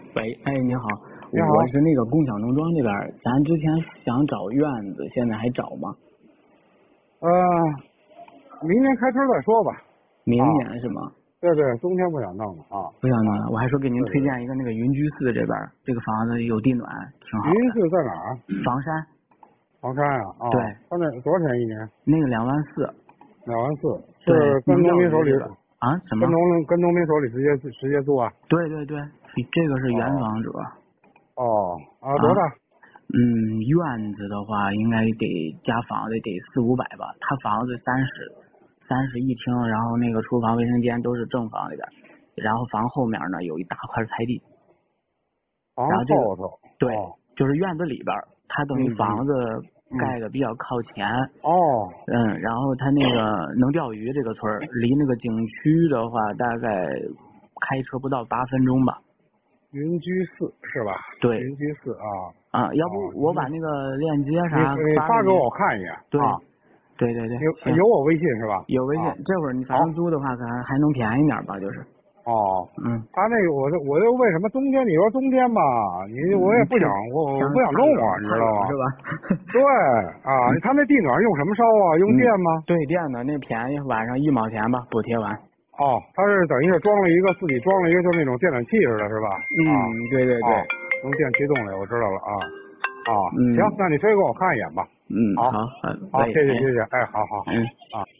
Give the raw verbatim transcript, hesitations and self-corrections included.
喂，哎，你好， 你好我是那个共享农庄那边儿，咱之前想找院子，现在还找吗？ 呃，明年开春再说吧。 明啊年是吗？ 对对，冬天不想弄了啊。 不想弄啊了，我还说给您对推荐一个那个云居寺这边儿，这个房子有地暖，挺好的。 云寺在哪儿？ 房山， 房山啊。啊。 对。 他那多少钱一年？ 那个两万四。 两万四。 对， 是跟农民手里这个啊？什么？ 跟农跟农民手里直接直接租啊？ 对对对，这个是原房者。 哦。啊，多大？ 嗯，院子的话应该得加房子得四五百吧，他房子三十，三室一厅，然后那个厨房、卫生间都是正房里边，然后房后面呢有一大块菜地。 房然后这个后头。 对， 哦、 就是院子里边，它等于房子盖的比较靠前。 哦。 嗯，然后它那个能钓鱼这个村儿，离那个景区的话大概开车不到八分钟吧。 云居寺是吧？ 对。 云居寺啊。 啊，要不我把那个链接啥你你发给我看一眼。 对。 啊。 对对对。 有有我微信是吧？ 有微信， 啊、 这会儿你反正租的话，可能还能便宜点吧，就是。 哦。 嗯。 他那个，我就我就为什么冬天？你说冬天吧，你我也不想，我我不想弄啊，你知道吗？ 是吧？ 对啊，他那地暖用什么烧啊？用电吗？ 对，电的，那便宜，晚上一毛钱吧，补贴完。 哦，他是等于是装了一个自己装了一个，就那种电暖气似的，是吧？ 嗯，对对对。 用电驱动的，我知道了啊。啊， 嗯。 行，那你推给我看一眼吧。 嗯， 好， 好， 好，谢谢谢谢，哎，好好好。 嗯。 啊。